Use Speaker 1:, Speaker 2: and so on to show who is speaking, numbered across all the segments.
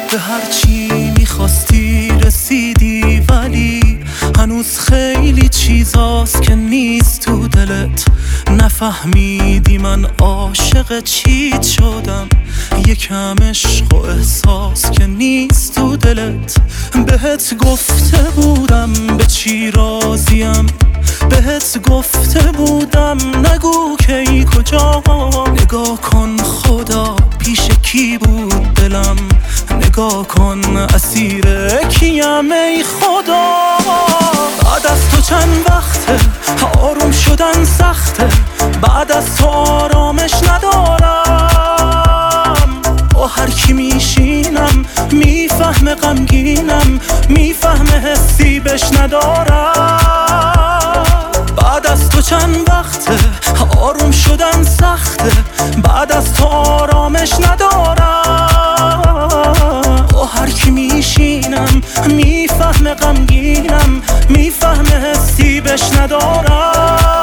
Speaker 1: به هرچی میخواستی رسیدی، ولی هنوز خیلی چیزاست که نیست تو دلت. نفهمیدی من عاشق چیت شدم، یکم عشق و احساس که نیست تو دلت. بهت گفته بودم به چی راضیم، بهت گفته بودم نگو کی کجا. نگاه کن خدا پیش کی بود دلم، نگاه کن اسیر کیم ای خدا. بعد از تو چند وقته آروم شدن سخته، بعد از تو آرامش ندارم. با هر کی میشینم میفهمه غمگینم، میفهمه حسی بش ندارم. بعد از تو چند وقته آروم شدن سخته، بعد از تو آرامش ندارم. با هر کی میشینم میفهمه غمگینم، میفهمه حسی بش ندارم.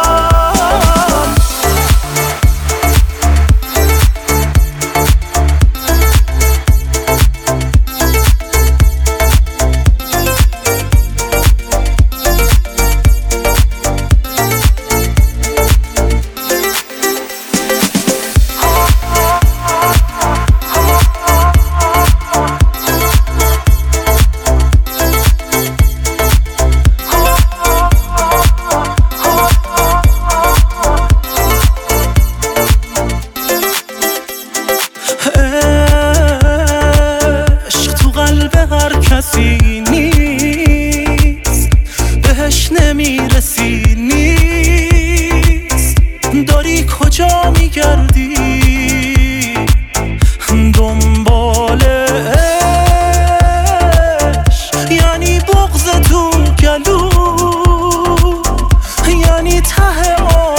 Speaker 1: کسی نیست بهش نمیرسی، نیست داری کجا میگردی دنبالش؟ یعنی بغض تو گلو، یعنی ته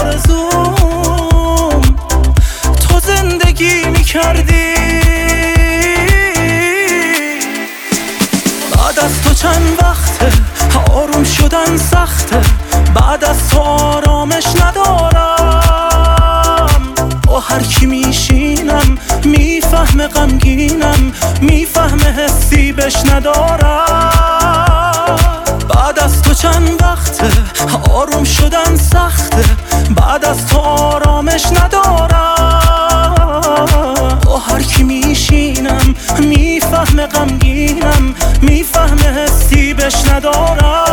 Speaker 1: آرزوم تو زندگی میکردی. بعد از تو چند وقته آروم شدن سخته، بعد از تو آرامش ندارم. با هر کی میشینم میفهمه غمگینم، میفهمه حسی بش ندارم. بعد از تو چند وقته آروم شدن سخته، بعد از تو آرامش ندارم. با هر کی میشینم میفهمه غمگینم، میفهمه حسی بش ندارم.